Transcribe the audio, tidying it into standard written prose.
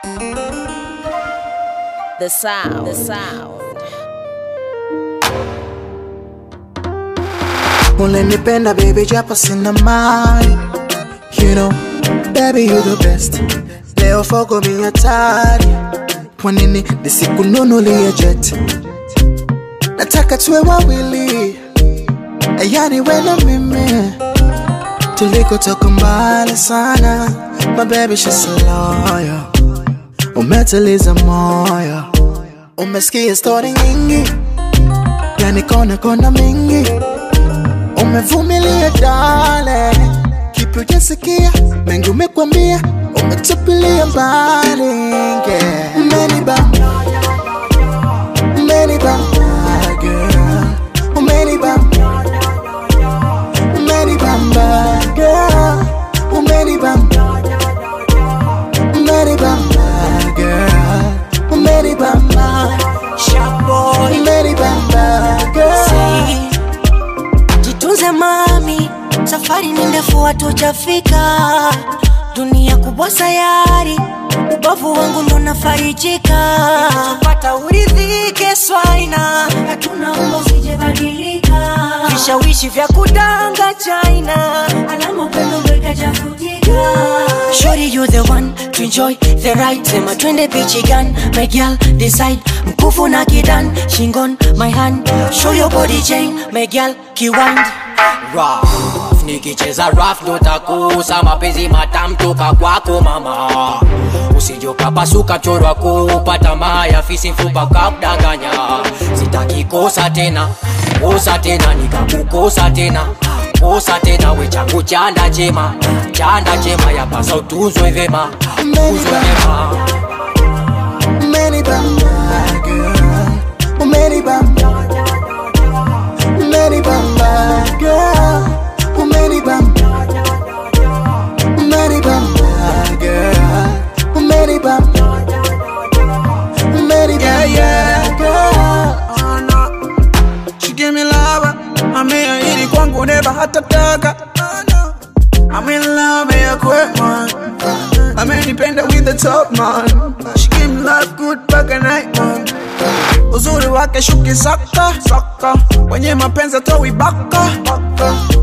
The sound. Unanipenda baby japo sina mind. You know, baby you the best. Leo fogo mi hatari. Kwa nini nisikununulie jet? Nataka tuwe wawili, yani wewe na mimi. Tulikotoka mbali sana. My baby she's so loyal. Umetuliza moyo. Umesikia story nyingi, yani kona mingi. Umevumilia darling, kipi hujasikia? Mengi umekwambia, umetupilia mbali. Umenibamba girl, umenibamba girl, umenibamba girl, umenibamba shaboy, umenibamba girl. Jitunze mami, safari ni ndefu hatujafika. Dunia kubwa sayari, ubavu wangu ndo nafarijika. Tupata uridhike swaina, hatuna umbo usijebadilika. Vishawishi vya kudanga China, alama upendo mweka jafutika. Shorty you the one to enjoy the ride. Sema twende bichi gun, my girl decide. Mkufu na kidan, shingon my hand. Show your body chain, my girl kiwind. Rough, nikicheza rough ndo takusa. Mapenzi matamu toka kwako mama. Usije ukapasuka mchoro wako, upata maya fisi mfupa ukakudanganya. Sitaki kosa tena, kosa tena, nikakukosa tena, kosa tena. We changu chanda chema yapasa utunzwe vema, utunzwe vema. Umenibamba girl, umenibamba girl, umenibamba girl, umenibamba girl. Oh no, she give me love, ameahidi kwangu never hatataka. I'm in love ya quick man, amenipenda with the top man. She give me love good back at night man. Uzuri wake shuki saka, wenye mapenzi towi baka.